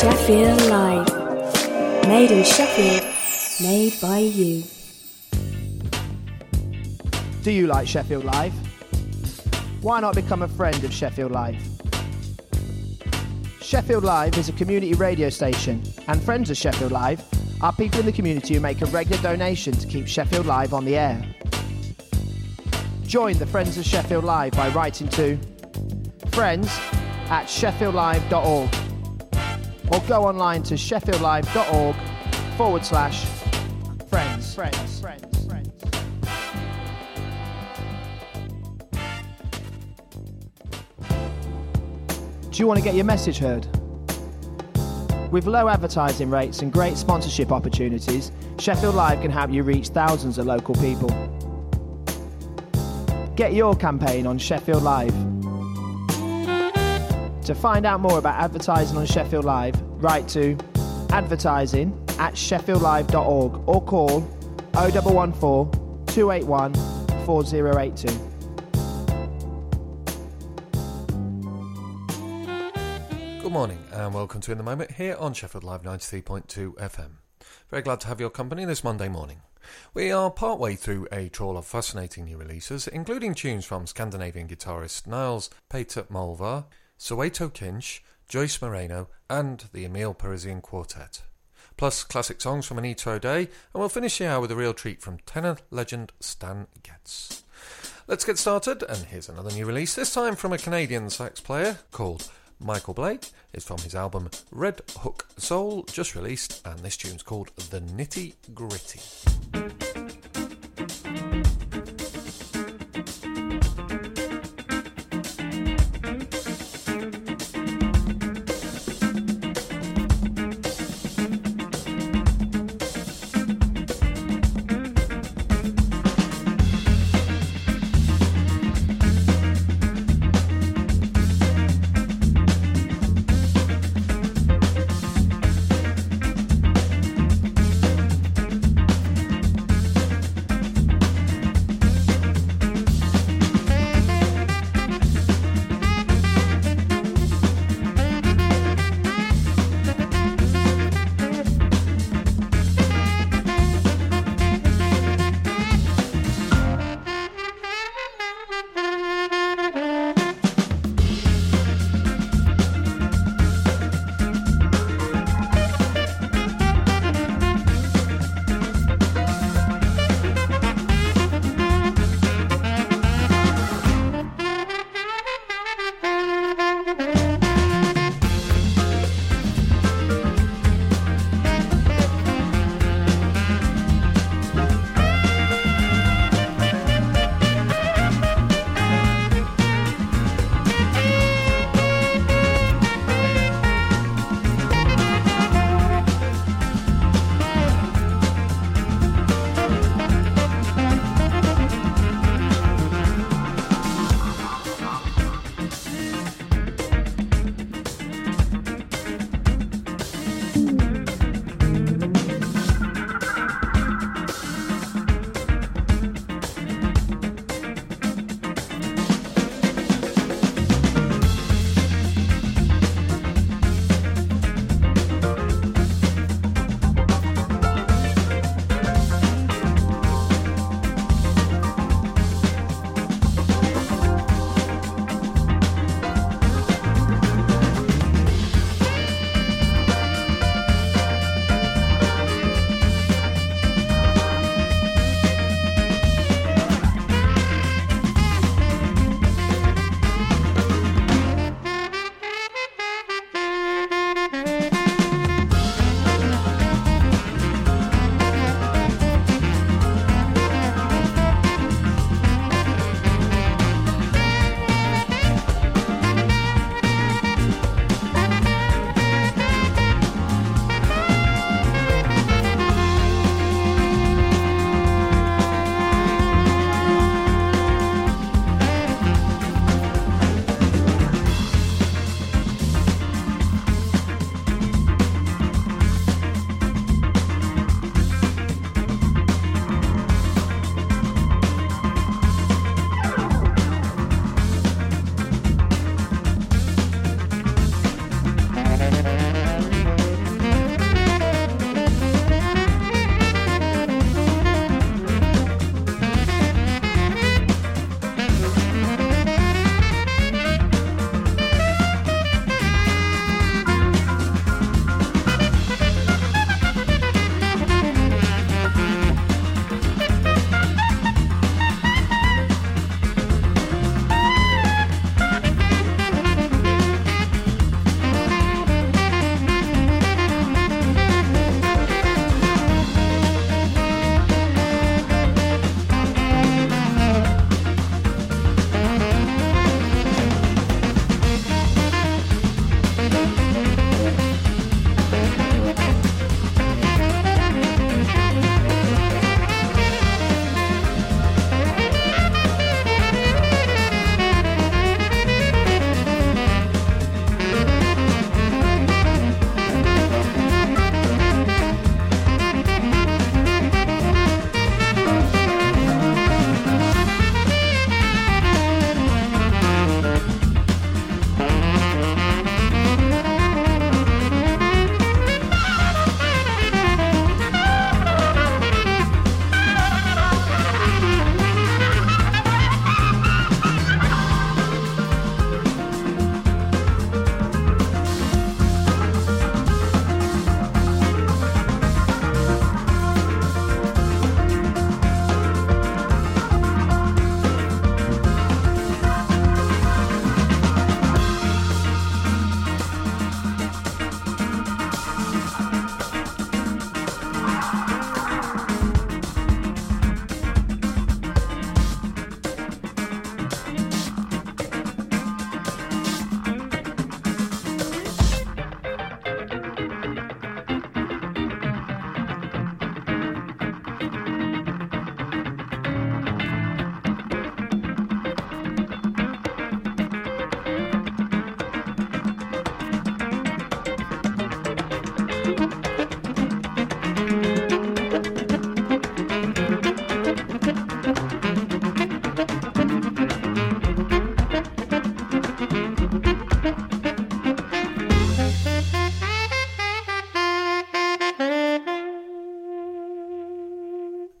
Sheffield Live. Made in Sheffield, made by you. Do you like Sheffield Live? Why not become a friend of Sheffield Live? Sheffield Live is a community radio station, and friends of Sheffield Live are people in the community who make a regular donation to keep Sheffield Live on the air. Join the Friends of Sheffield Live by writing to friends@sheffieldlive.org or go online to sheffieldlive.org/friends. Do you want to get your message heard? With low advertising rates and great sponsorship opportunities, Sheffield Live can help you reach thousands of local people. Get your campaign on Sheffield Live. To find out more about advertising on Sheffield Live, write to advertising@sheffieldlive.org or call 0114 281 4082. Good morning and welcome to In the Moment here on Sheffield Live 93.2 FM. Very glad to have your company this Monday morning. We are partway through a trawl of fascinating new releases, including tunes from Scandinavian guitarist Niles Peter Malvar, Soweto Kinch, Joyce Moreno and the Emil Parisian Quartet. Plus classic songs from Anita O'Day, and we'll finish the hour with a real treat from tenor legend Stan Getz. Let's get started, and here's another new release, this time from a Canadian sax player called Michael Blake. It's from his album Red Hook Soul, just released, and this tune's called The Nitty Gritty.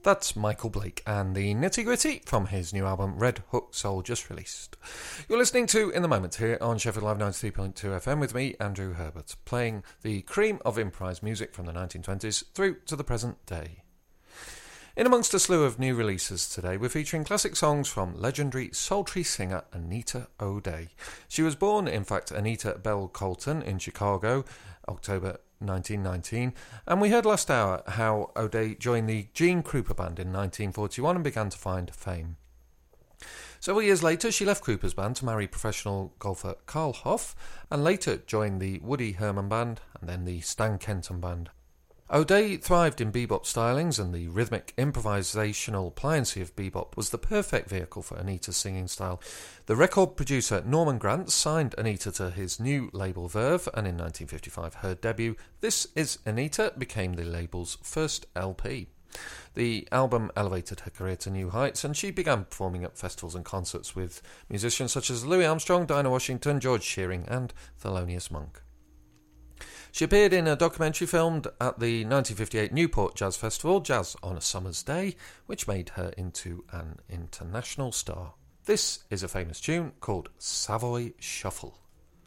That's Michael Blake and the Nitty Gritty from his new album Red Hook Soul, just released. You're listening to In the Moment here on Sheffield Live 93.2 FM with me, Andrew Herbert, playing the cream of improvised music from the 1920s through to the present day. In amongst a slew of new releases today, we're featuring classic songs from legendary sultry singer Anita O'Day. She was born, in fact, Anita Bell Colton in Chicago, October 1919, and we heard last hour how O'Day joined the Gene Krupa Band in 1941 and began to find fame. Several years later, she left Krupa's band to marry professional golfer Carl Hoff, and later joined the Woody Herman Band and then the Stan Kenton Band. O'Day thrived in bebop stylings, and the rhythmic improvisational pliancy of bebop was the perfect vehicle for Anita's singing style. The record producer Norman Grant signed Anita to his new label Verve, and in 1955 her debut, This Is Anita, became the label's first LP. The album elevated her career to new heights, and she began performing at festivals and concerts with musicians such as Louis Armstrong, Dinah Washington, George Shearing and Thelonious Monk. She appeared in a documentary filmed at the 1958 Newport Jazz Festival, Jazz on a Summer's Day, which made her into an international star. This is a famous tune called Savoy Shuffle.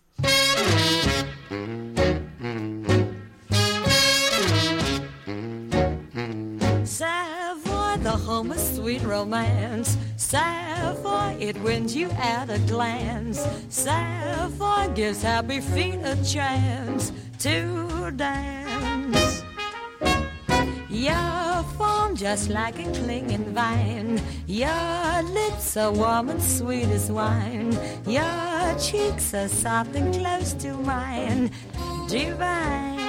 Savoy, the home of sweet romance. Savoy, it wins you at a glance. Savoy gives happy feet a chance to dance. You're formed just like a clinging vine. Your lips are warm and sweet as wine. Your cheeks are soft and close to mine. Divine.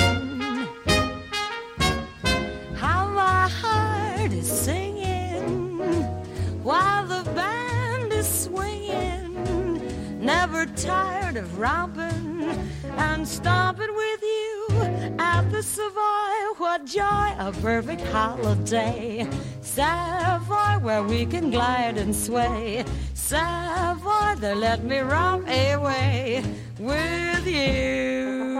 How my heart is singing while the band is swinging. Never tired of romping and stomping with you at the Savoy. What joy, a perfect holiday. Savoy, where we can glide and sway. Savoy, there let me romp away with you.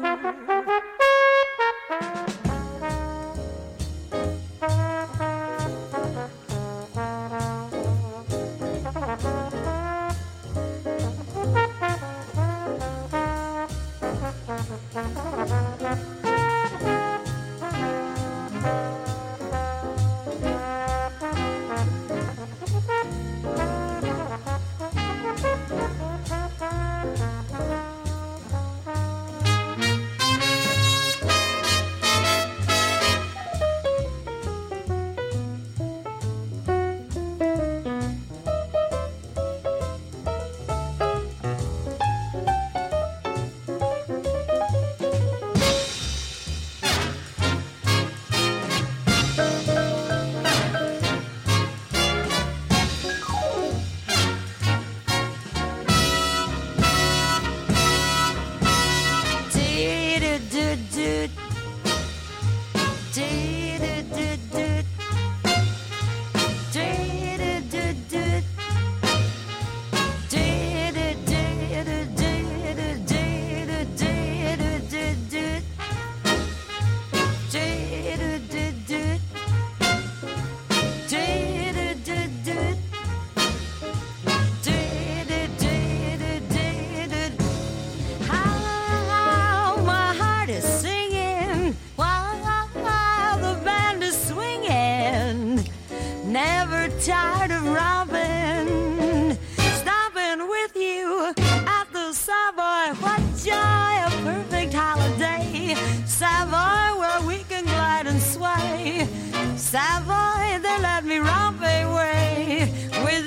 Savoy, they let me romp away with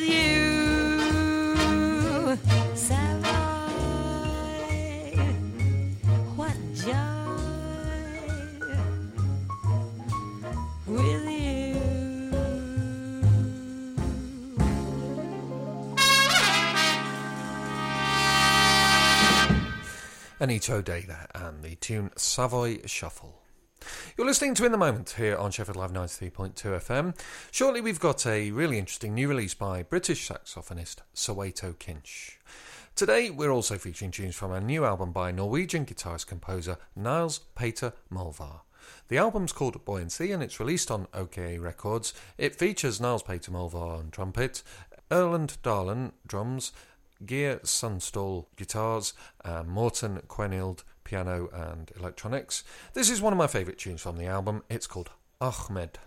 you. Savoy, what joy with you. Anita O'Day there, and the tune Savoy Shuffle. You're listening to In the Moment here on Sheffield Live 93.2 FM. Shortly we've got a really interesting new release by British saxophonist Soweto Kinch. Today we're also featuring tunes from a new album by Norwegian guitarist-composer Niels Peter Molvær. The album's called Buoyancy and it's released on OKA Records. It features Niles Pater-Mulvar on trumpet, Erland Darlan drums, Geir Sunstall guitars, and Morten Quenild piano and electronics. This is one of my favourite tunes from the album. It's called Ahmed.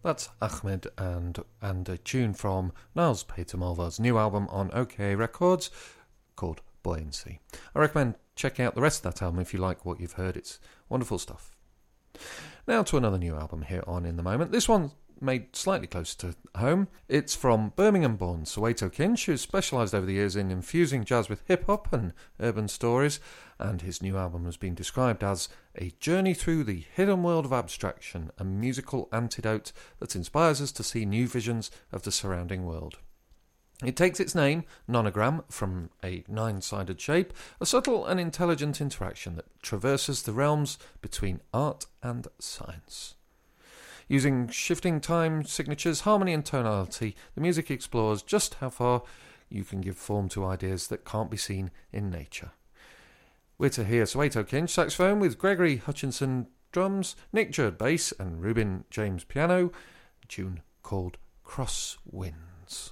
That's Ahmed and a tune from Niles Peter Malvar's new album on OK Records called Buoyancy. I recommend checking out the rest of that album if you like what you've heard. It's wonderful stuff. Now to another new album here on In The Moment. This one made slightly closer to home. It's from Birmingham-born Soweto Kinch, who's specialised over the years in infusing jazz with hip-hop and urban stories, and his new album has been described as a journey through the hidden world of abstraction, a musical antidote that inspires us to see new visions of the surrounding world. It takes its name, nonogram, from a nine-sided shape, a subtle and intelligent interaction that traverses the realms between art and science. Using shifting time signatures, harmony and tonality, the music explores just how far you can give form to ideas that can't be seen in nature. We're to hear Soweto Kinch saxophone with Gregory Hutchinson drums, Nick Jerd bass and Reuben James piano, a tune called Cross Winds.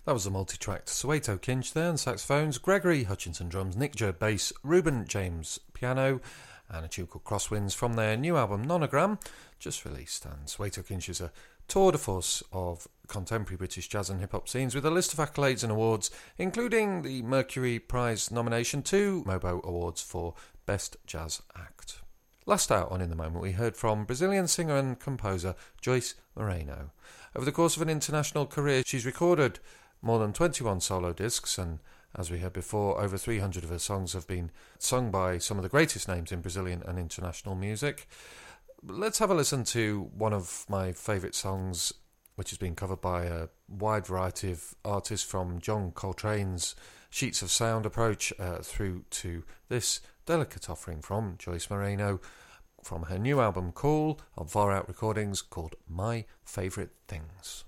That was the multi-tracked Soweto Kinch there on saxophones, Gregory Hutchinson drums, Nick Jur bass, Ruben James piano, and a tune called Crosswinds from their new album Nonogram, just released. And Soweto Kinch is a tour de force of contemporary British jazz and hip-hop scenes with a list of accolades and awards, including the Mercury Prize nomination, 2 MOBO Awards for Best Jazz Act. Last out on In the Moment, we heard from Brazilian singer and composer Joyce Moreno. Over the course of an international career, she's recorded more than 21 solo discs, and as we heard before, over 300 of her songs have been sung by some of the greatest names in Brazilian and international music. Let's have a listen to one of my favourite songs, which has been covered by a wide variety of artists, from John Coltrane's Sheets of Sound approach through to this delicate offering from Joyce Moreno from her new album Cool on Far Out Recordings called My Favourite Things.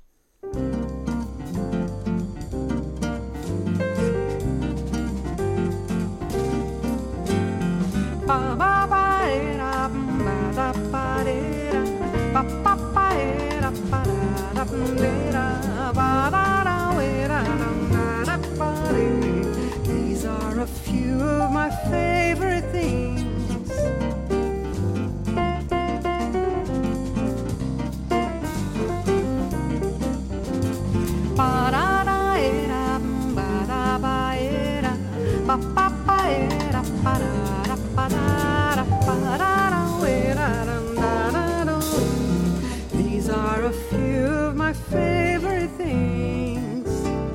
These are a few of my favorite things. These are a few of my favorite things.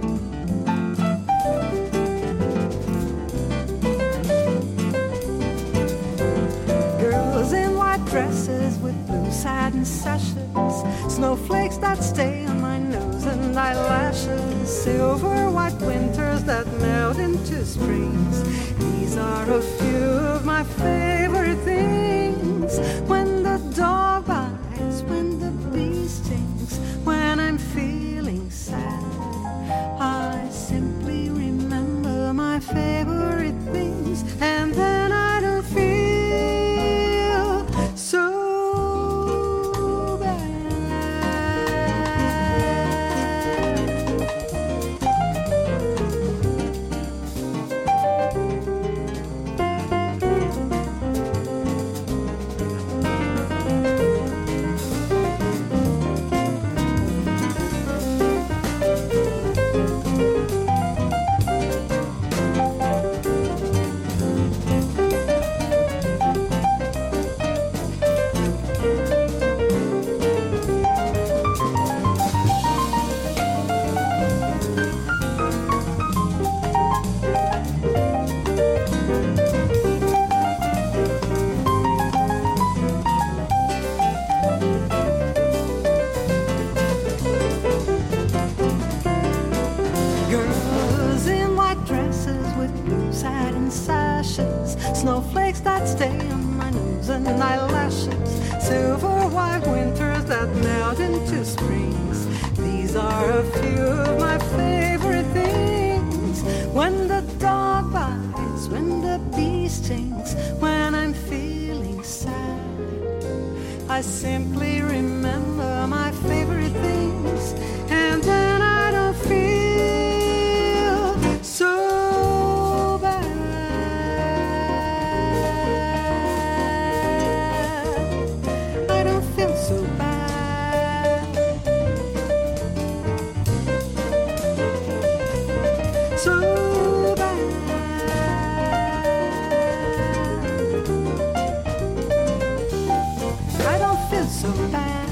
Girls in white dresses with blue satin sashes, snowflakes that stay on my nose and eyelashes, silver white winters that melt into springs. These are a few of my favorite things. When the dog bites, when the bee stings, when I'm feeling sad, I simply remember my favorite things, and then I don't feel so bad. Snowflakes that stay on my nose and eyelashes, silver white winters that melt into springs. These are a few of my favorite things. When the dog bites, when the bee stings, when I'm feeling sad, I simply remember my favorite things, and then I don't feel so bad. So bad, so bad. I don't feel so bad.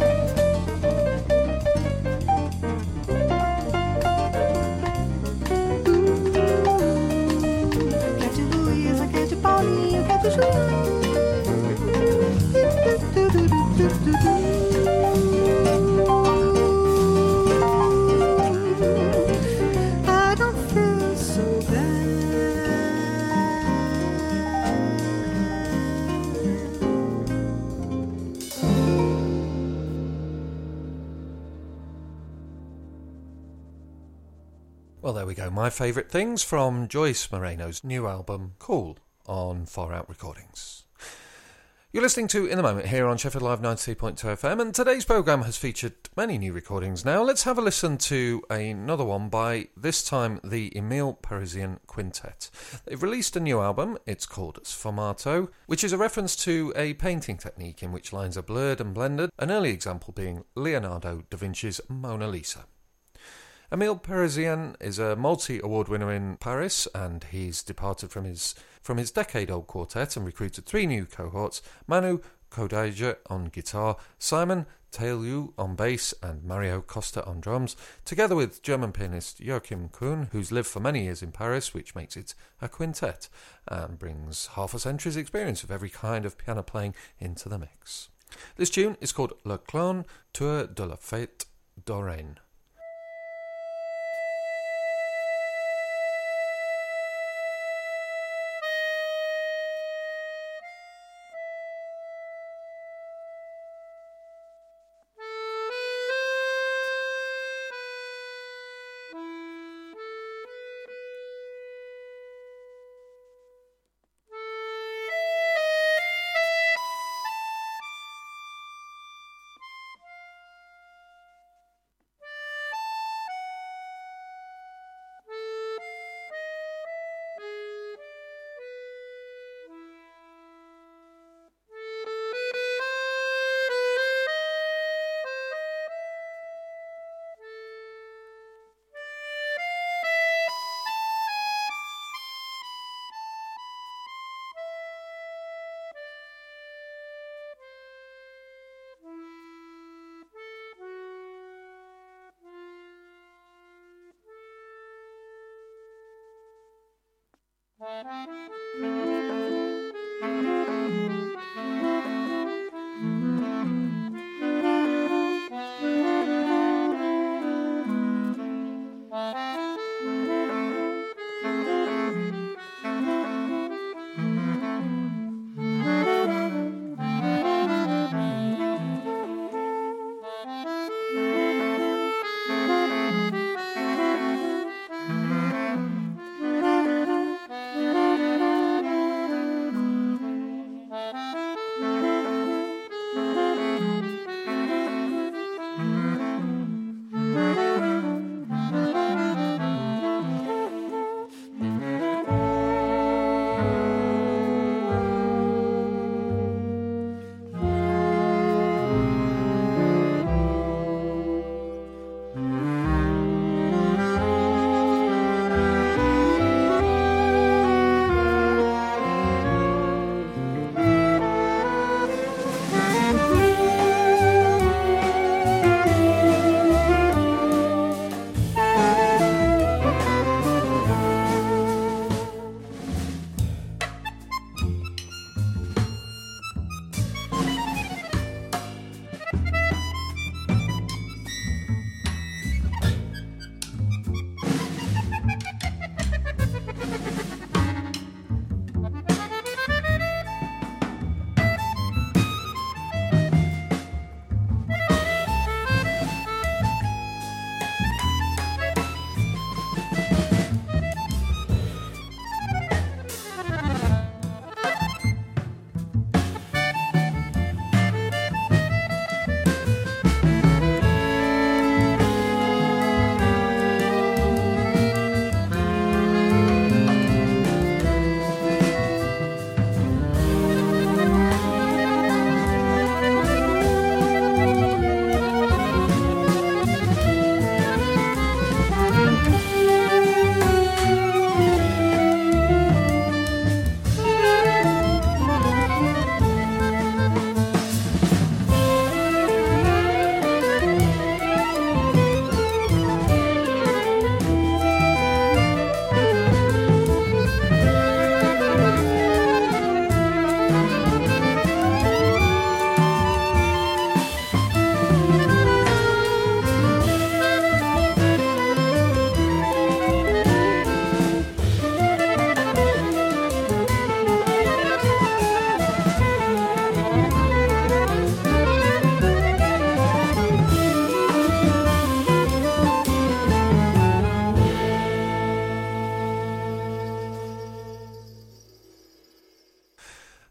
Can't you Louise, can't you Pauline, can't you I don't feel so bad. Well, there we go. My favourite things from Joyce Moreno's new album Cool on Far Out Recordings. You're listening to In the Moment here on Sheffield Live 93.2 FM, and today's programme has featured many new recordings. Now let's have a listen to another one by, this time, the Émile Parisien Quintet. They've released a new album, it's called Sfumato, which is a reference to a painting technique in which lines are blurred and blended, an early example being Leonardo da Vinci's Mona Lisa. Émile Parisien is a multi-award winner in Paris, and he's departed from his decade-old quartet and recruited 3 new cohorts: Manu Kodaja on guitar, Simon Taillieu on bass, and Mario Costa on drums, together with German pianist Joachim Kuhn, who's lived for many years in Paris, which makes it a quintet, and brings half a century's experience of every kind of piano playing into the mix. This tune is called Le Clown Tour de la Fête d'Orraine.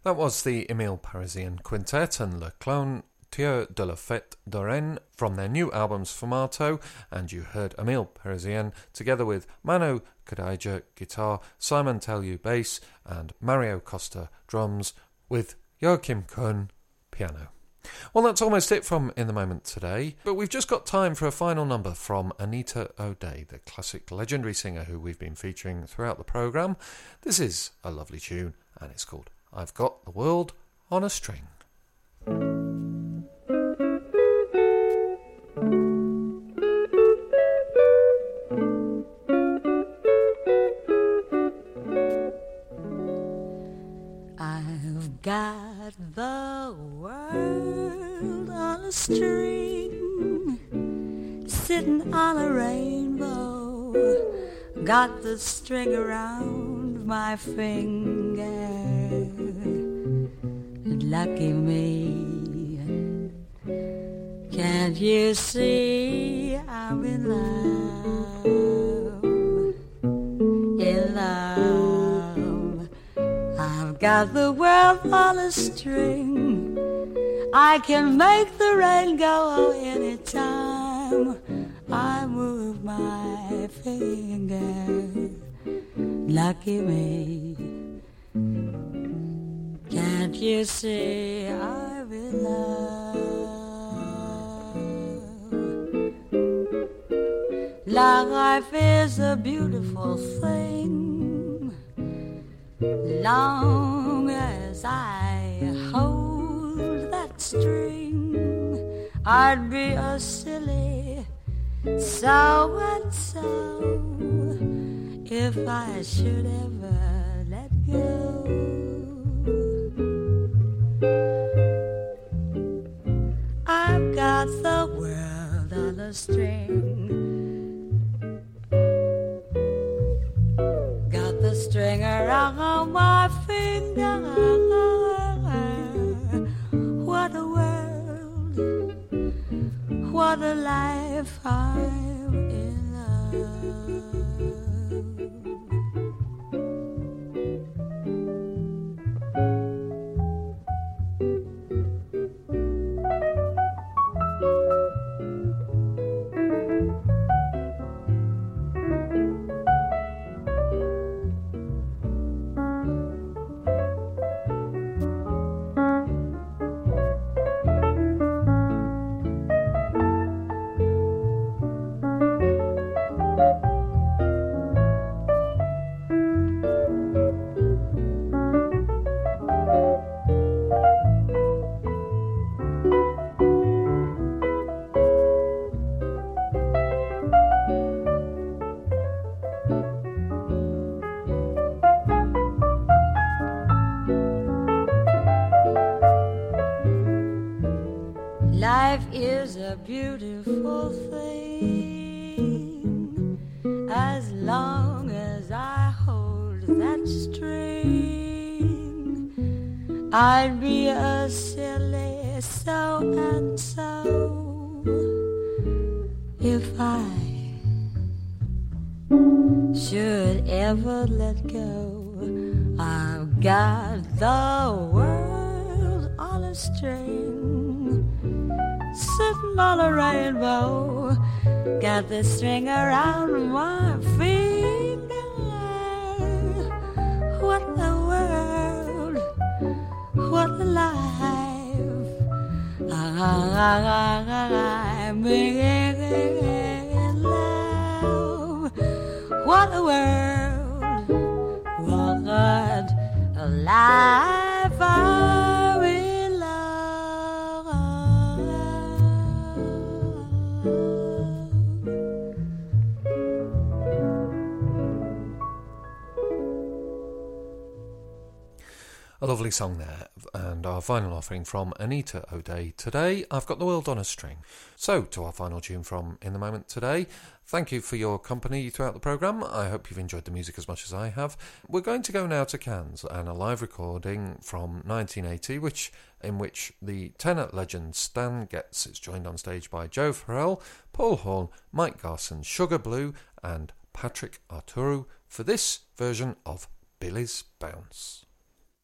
That was the Émile Parisien Quintet and Le Clown Thieu de la Fête de Rennes from their new albums Fumato, and you heard Émile Parisien together with Manu Kadaija guitar, Simon Tellieu bass, and Mario Costa drums, with Joachim Kuhn piano. Well, that's almost it from In the Moment today, but we've just got time for a final number from Anita O'Day, the classic legendary singer who we've been featuring throughout the programme. This is a lovely tune, and it's called I've Got the World on a String. I've got the world on a string, sitting on a rainbow, got the string around my finger. Lucky me, can't you see I'm in love, in love. I've got the world on a string, I can make the rain go anytime I move my finger. Lucky me, can't you see I'm in love? Life is a beautiful thing, long as I hold that string. I'd be a silly so-and-so if I should ever let go. I've got the world on a string, got the string around my finger. What a world, what a life, I'm in love. Life is a beautiful thing, as long as I hold that string. I'd be a silly so-and-so if I should ever let go. I've got the world on a string, sitting on a rainbow, got the string around my finger. What a world, what a life, I'm in love. What a world, what a life, I'm in love. A lovely song there, and our final offering from Anita O'Day today, I've Got the World on a String. So, to our final tune from In the Moment today, thank you for your company throughout the programme. I hope you've enjoyed the music as much as I have. We're going to go now to Cannes and a live recording from 1980, in which the tenor legend Stan Getz is joined on stage by Joe Farrell, Paul Horn, Mike Garson, Sugar Blue and Patrick Arturu for this version of Billy's Bounce.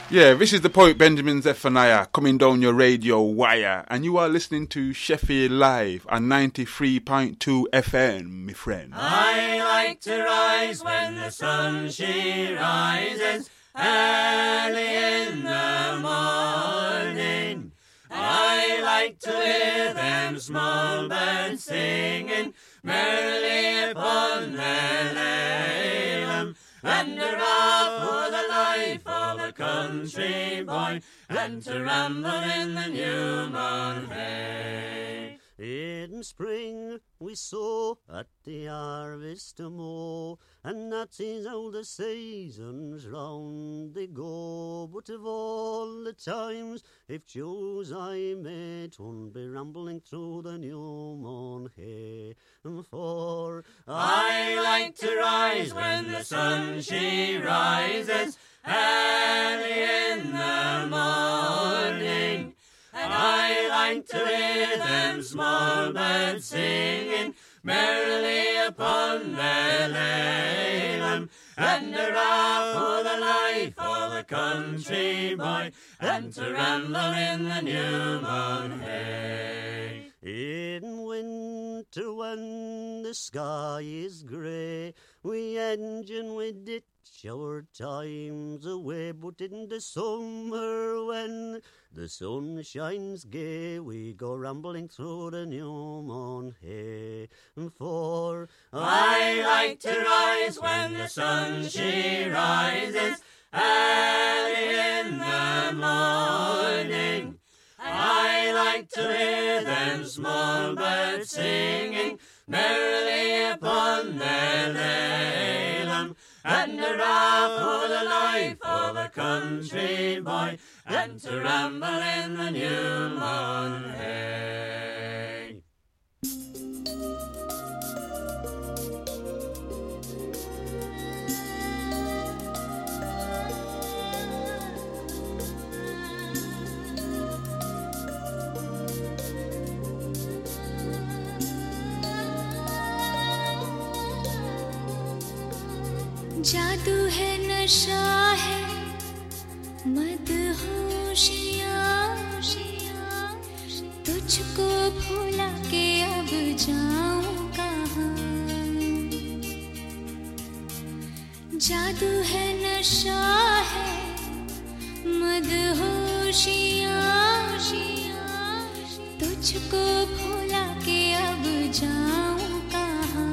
Yeah, this is the poet Benjamin Zephaniah coming down your radio wire, and you are listening to Sheffield Live on 93.2 FM, my friend. I like to rise when the sun she rises early in the morning. I like to hear them small birds singing merrily upon their lalem, and to rap for the life of a country boy, and to ramble in the new mown hay. In spring we sow, at the harvest mow, and that is how the seasons round they go. But of all the times, if choose I may, 'twould be rambling through the new mown hay. For I like to rise when the sun she rises early in the morning, and I like to hear them small birds singing merrily upon their lalem, and to rap for the life of a country boy, and to ramble in the new mown hay. in winter when the sky is grey, we engine with it our times away. But in the summer when the sun shines gay, we go rambling through the new mown hay. For I like to rise when the sun she rises early in the morning. I like to hear them small birds singing merrily upon their lalem, and to rap for the life of a country boy, and to ramble in the new mown hay. जादू है नशा है मदहोशियाँ तुझको भुला के अब जाऊं कहाँ जादू है नशा है मदहोशियाँ तुझको भुला के अब जाऊं कहाँ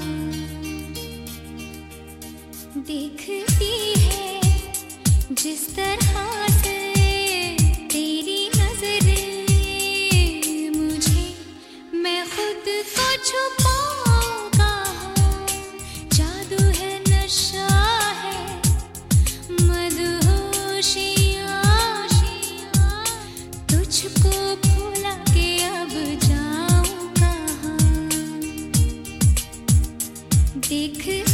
देखती है जिस तरह से तेरी नजरें मुझे, मैं खुद को छुपाऊं कहाँ जादू है नशा है मदहोशियाँ तुझको भुला के अब जाऊं कहाँ देख